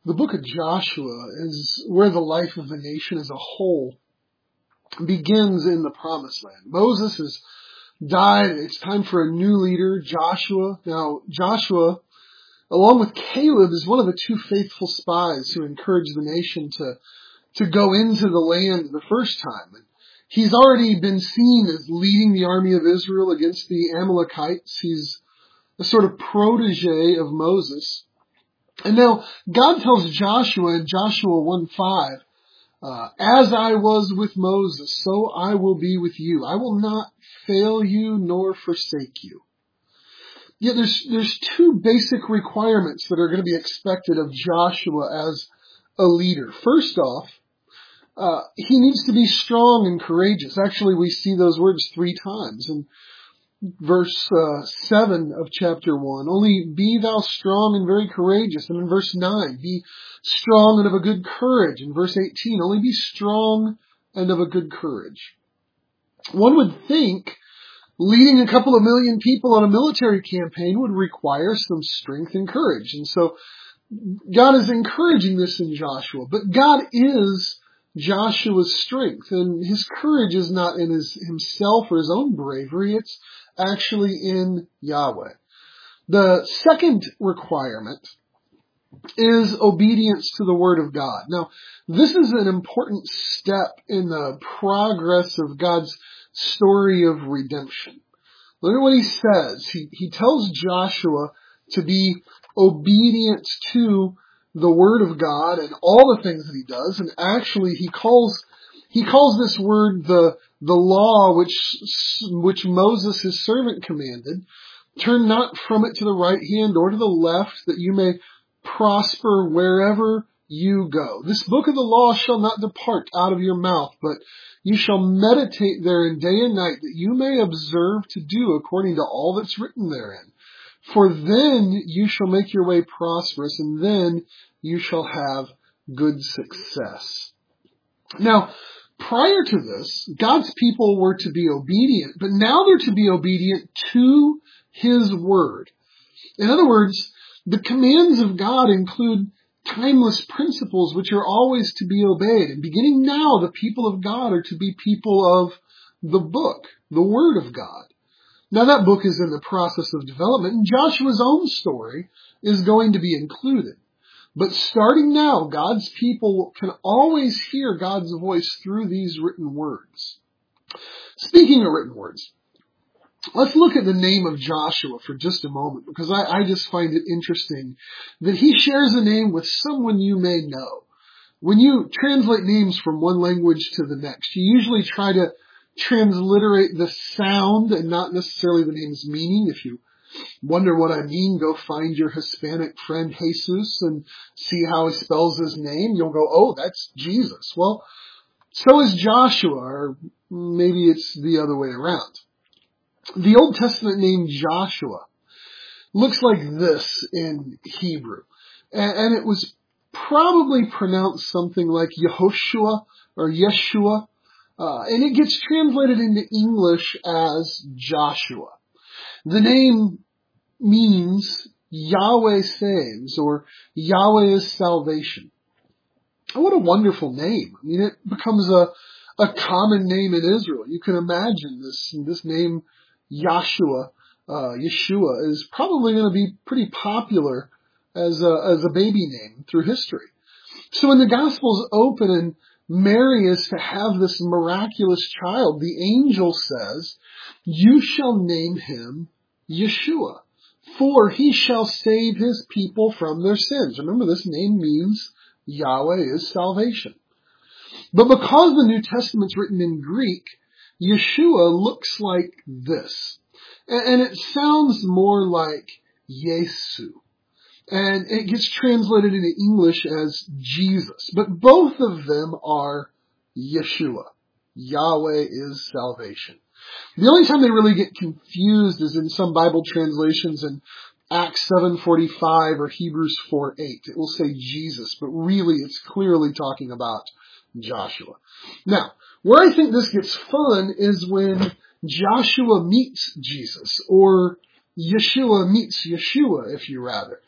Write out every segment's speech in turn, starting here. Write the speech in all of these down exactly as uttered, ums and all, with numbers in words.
The book of Joshua is where the life of the nation as a whole begins in the promised land. Moses has died. It's time for a new leader, Joshua. Now, Joshua, along with Caleb, is one of the two faithful spies who encouraged the nation to, to go into the land the first time. And he's already been seen as leading the army of Israel against the Amalekites. He's a sort of protege of Moses. And now God tells Joshua in Joshua one five, uh, as I was with Moses, so I will be with you. I will not fail you nor forsake you. Yet there's, there's two basic requirements that are going to be expected of Joshua as a leader. First off, uh, he needs to be strong and courageous. Actually, we see those words three times. And verse uh, seven of chapter one, only be thou strong and very courageous. And in verse nine, be strong and of a good courage. In verse eighteen, only be strong and of a good courage. One would think leading a couple of million people on a military campaign would require some strength and courage. And so God is encouraging this in Joshua. But God is Joshua's strength, and his courage is not in his himself or his own bravery. It's actually in Yahweh. The second requirement is obedience to the Word of God. Now, this is an important step in the progress of God's story of redemption. Look at what he says. He, he tells Joshua to be obedient to the Word of God and all the things that he does, and actually he calls he calls this word the the law which which Moses his servant commanded. Turn not from it to the right hand or to the left, that you may prosper wherever you go. This book of the law shall not depart out of your mouth, but you shall meditate therein day and night, that you may observe to do according to all that's written therein. For then you shall make your way prosperous, and then you shall have good success. Now, prior to this, God's people were to be obedient, but now they're to be obedient to His Word. In other words, the commands of God include timeless principles which are always to be obeyed. And beginning now, the people of God are to be people of the book, the Word of God. Now that book is in the process of development, and Joshua's own story is going to be included. But starting now, God's people can always hear God's voice through these written words. Speaking of written words, let's look at the name of Joshua for just a moment, because I, I just find it interesting that he shares a name with someone you may know. When you translate names from one language to the next, you usually try to transliterate the sound and not necessarily the name's meaning. If you wonder what I mean, go find your Hispanic friend Jesus and see how he spells his name. You'll go, oh, that's Jesus. Well, so is Joshua, or maybe it's the other way around. The Old Testament name Joshua looks like this in Hebrew. And it was probably pronounced something like Yehoshua or Yeshua. Uh, and it gets translated into English as Joshua. The name means Yahweh saves, or Yahweh is salvation. Oh, what a wonderful name. I mean, it becomes a, a common name in Israel. You can imagine this, this name, Yahshua, uh, Yeshua, is probably going to be pretty popular as a, as a baby name through history. So when the Gospels open and Mary is to have this miraculous child, the angel says, you shall name him Yeshua, for he shall save his people from their sins. Remember, this name means Yahweh is salvation. But because the New Testament's written in Greek, Yeshua looks like this. And it sounds more like Yesu. And it gets translated into English as Jesus. But both of them are Yeshua. Yahweh is salvation. The only time they really get confused is in some Bible translations in Acts seven forty-five or Hebrews four eight. It will say Jesus, but really it's clearly talking about Joshua. Now, where I think this gets fun is when Joshua meets Jesus, or Yeshua meets Yeshua, if you rather.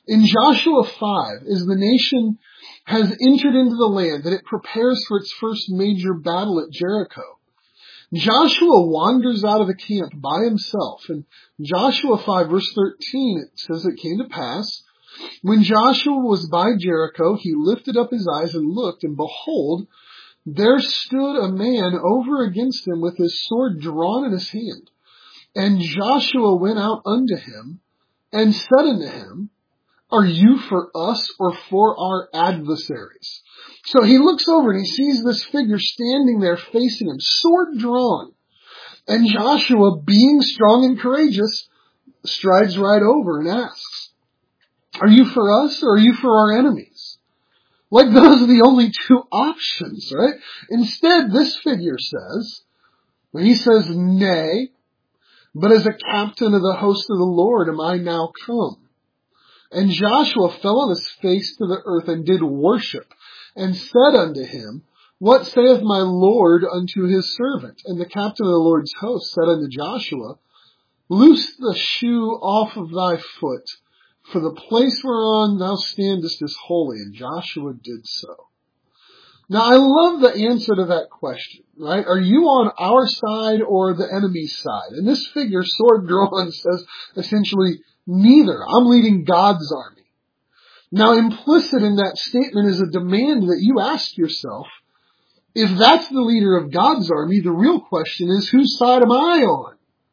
In Joshua five, as the nation has entered into the land, that it prepares for its first major battle at Jericho, Joshua wanders out of the camp by himself. In Joshua five verse thirteen, it says, it came to pass, when Joshua was by Jericho, he lifted up his eyes and looked, and behold, there stood a man over against him with his sword drawn in his hand. And Joshua went out unto him and said unto him, are you for us or for our adversaries? So he looks over and he sees this figure standing there facing him, sword drawn. And Joshua, being strong and courageous, strides right over and asks, are you for us or are you for our enemies? Like those are the only two options, right? Instead, this figure says, when he says, nay, but as a captain of the host of the Lord am I now come. And Joshua fell on his face to the earth and did worship, and said unto him, what saith my Lord unto his servant? And the captain of the Lord's host said unto Joshua, loose the shoe off of thy foot, for the place whereon thou standest is holy. And Joshua did so. Now I love the answer to that question, right? Are you on our side or the enemy's side? And this figure, sword drawn, says essentially, neither. I'm leading God's army. Now, implicit in that statement is a demand that you ask yourself, if that's the leader of God's army, the real question is, whose side am I on?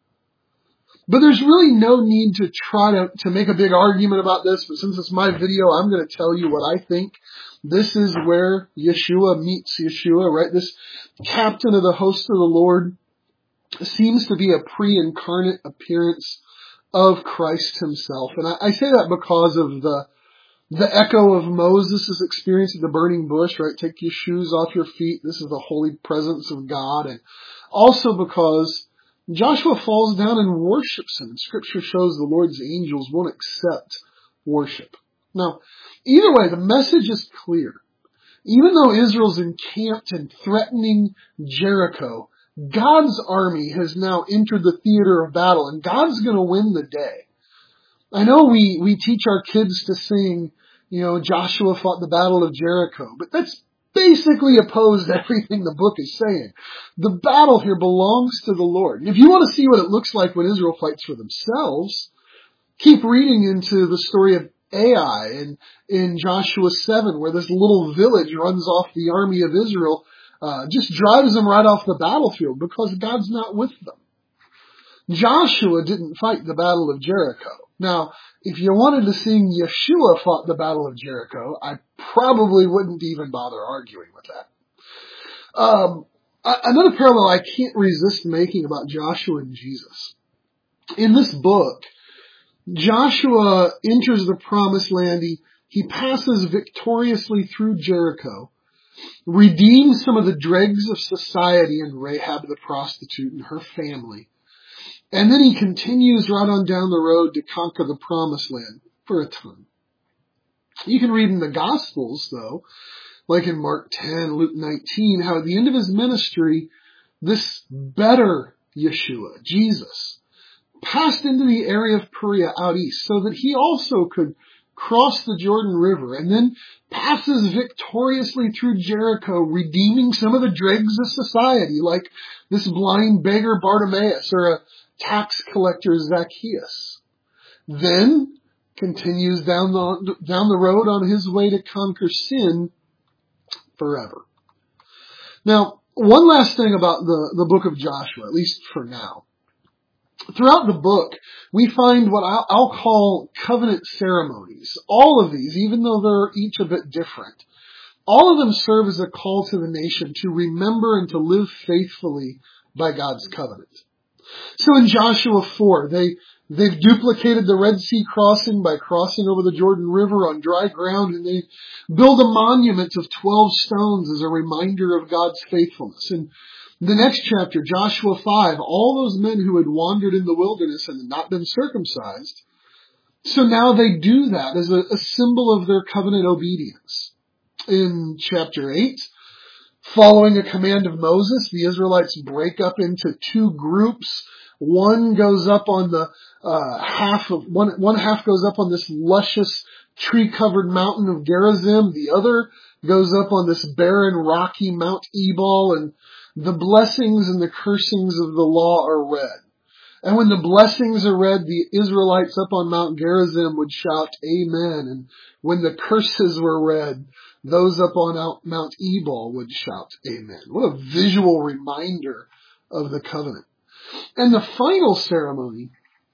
But there's really no need to try to, to make a big argument about this, but since it's my video, I'm going to tell you what I think. This is where Yeshua meets Yeshua, right? This captain of the host of the Lord seems to be a pre-incarnate appearance of Christ himself. And I, I say that because of the the echo of Moses' experience at the burning bush, right? Take your shoes off your feet. This is the holy presence of God. And also because Joshua falls down and worships him. And Scripture shows the Lord's angels won't accept worship. Now, either way, the message is clear. Even though Israel's encamped and threatening Jericho, God's army has now entered the theater of battle, and God's going to win the day. I know we, we teach our kids to sing, you know, Joshua fought the battle of Jericho, but that's basically opposed to everything the book is saying. The battle here belongs to the Lord. And if you want to see what it looks like when Israel fights for themselves, keep reading into the story of Ai in, in Joshua seven, where this little village runs off the army of Israel, uh, just drives them right off the battlefield because God's not with them. Joshua didn't fight the battle of Jericho. Now, if you wanted to sing Yeshua fought the battle of Jericho, I probably wouldn't even bother arguing with that. Um, another parallel I can't resist making about Joshua and Jesus. In this book, Joshua enters the promised land. He, he passes victoriously through Jericho, redeems some of the dregs of society and Rahab the prostitute and her family. And then he continues right on down the road to conquer the promised land for a time. You can read in the Gospels, though, like in Mark ten, Luke nineteen, how at the end of his ministry, this better Yeshua, Jesus, passed into the area of Perea out east so that he also could cross the Jordan River and then passes victoriously through Jericho, redeeming some of the dregs of society, like this blind beggar Bartimaeus or a tax collector Zacchaeus. Then continues down the, down the road on his way to conquer sin forever. Now, one last thing about the, the book of Joshua, at least for now. Throughout the book, we find what I'll, I'll call covenant ceremonies. All of these, even though they're each a bit different, all of them serve as a call to the nation to remember and to live faithfully by God's covenant. So in Joshua four, they, they've duplicated the Red Sea crossing by crossing over the Jordan River on dry ground, and they build a monument of twelve stones as a reminder of God's faithfulness. And the next chapter, Joshua five, all those men who had wandered in the wilderness and had not been circumcised, so now they do that as a, a symbol of their covenant obedience. In chapter eight, following a command of Moses, the Israelites break up into two groups. One goes up on the uh, half of one. One half goes up on this luscious tree-covered mountain of Gerizim. The other goes up on this barren, rocky Mount Ebal, and the blessings and the cursings of the law are read. And when the blessings are read, the Israelites up on Mount Gerizim would shout, Amen. And when the curses were read, those up on Mount Ebal would shout, Amen. What a visual reminder of the covenant. And the final ceremony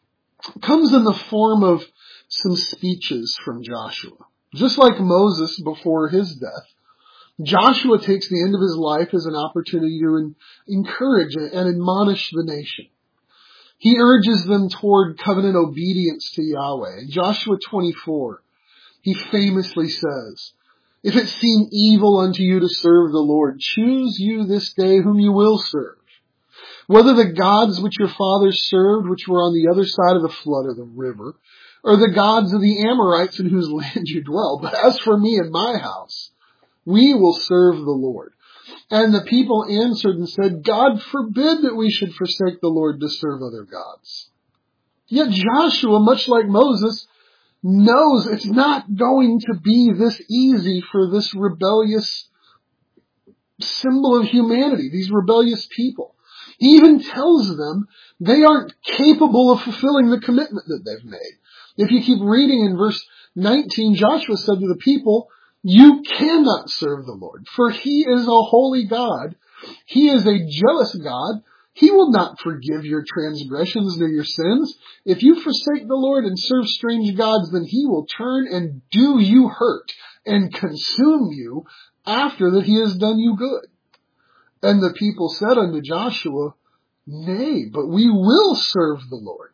comes in the form of some speeches from Joshua. Just like Moses before his death, Joshua takes the end of his life as an opportunity to encourage and admonish the nation. He urges them toward covenant obedience to Yahweh. In Joshua twenty-four, he famously says, If it seem evil unto you to serve the Lord, choose you this day whom you will serve. Whether the gods which your fathers served, which were on the other side of the flood or the river, or the gods of the Amorites in whose land you dwell. But as for me and my house, we will serve the Lord. And the people answered and said, God forbid that we should forsake the Lord to serve other gods. Yet Joshua, much like Moses, knows it's not going to be this easy for this rebellious symbol of humanity, these rebellious people. He even tells them they aren't capable of fulfilling the commitment that they've made. If you keep reading in verse nineteen, Joshua said to the people, you cannot serve the Lord, for he is a holy God. He is a jealous God. He will not forgive your transgressions nor your sins. If you forsake the Lord and serve strange gods, then he will turn and do you hurt and consume you after that he has done you good. And the people said unto Joshua, Nay, but we will serve the Lord.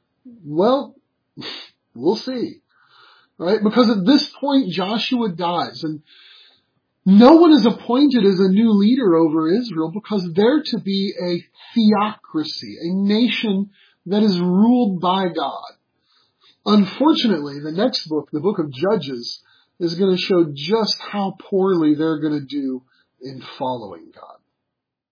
Well, we'll see. Right? Because at this point, Joshua dies, and no one is appointed as a new leader over Israel because they're to be a theocracy, a nation that is ruled by God. Unfortunately, the next book, the book of Judges, is going to show just how poorly they're going to do in following God.